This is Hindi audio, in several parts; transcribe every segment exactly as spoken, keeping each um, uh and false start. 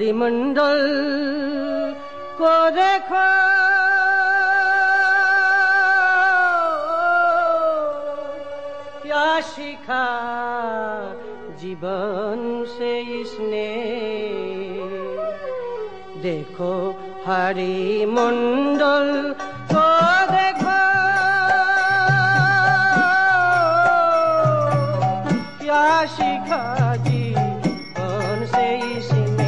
हरिमंडल को देखो, क्या सीखा जीवन से इसने। देखो हरिमंडल को देखो, क्या सीखा जीवन से इसने।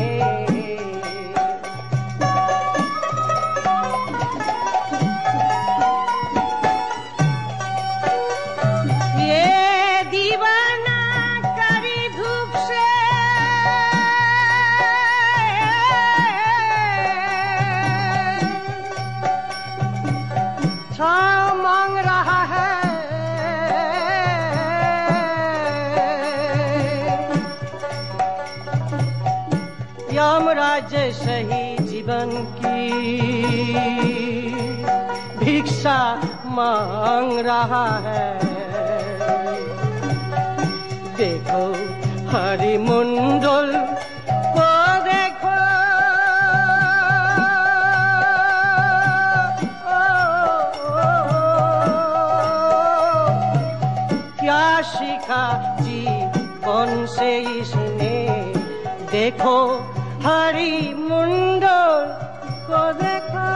ये दीवाना करी धूप से छाँव मांग रहा है। यमराज सही जीवन की भिक्षा मांग रहा है। देखो हरिमंडल को देखो, क्या सीखा जीवन से इसने। देखो हरिमंडल को देखो,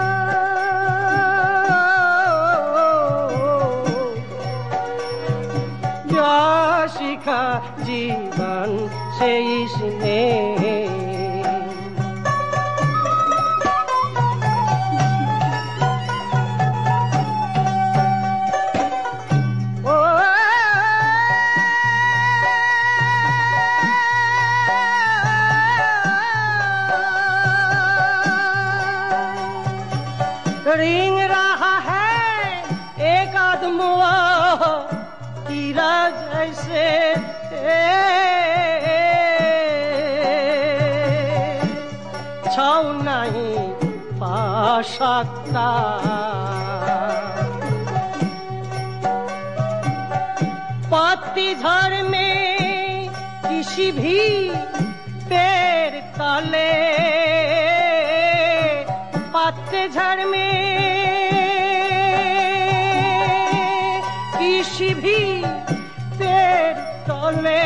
क्या सीखा जीवन से इसने। रिंग रहा है एक आदमुआ हीरा जैसे, छाँव नहीं पा सकता। पतझड़ में किसी भी पेड़ तले, पतझड़ में किसी भी पेड़ तले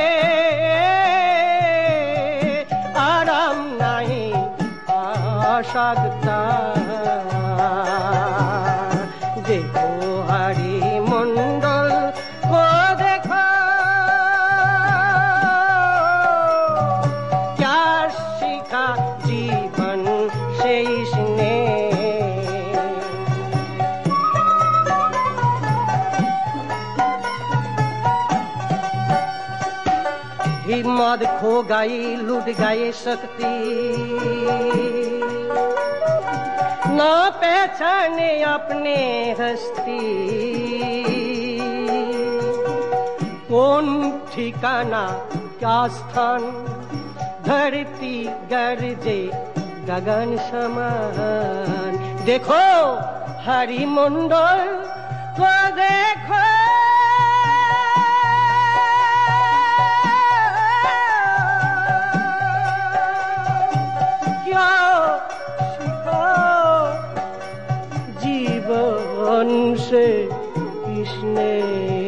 आराम नहीं आ सकता। देखो हरिमंडल को देखो, क्या सीखा जीवन से इसने। हिम्मत खो गई, लुट गई शक्ति, न पहचाने अपने हस्ती। कौन ठिकाना क्या स्थान, धरती गरजे गगन समान। देखो हरिमंडल को देखो, क्या सीखा जीवन से इसने।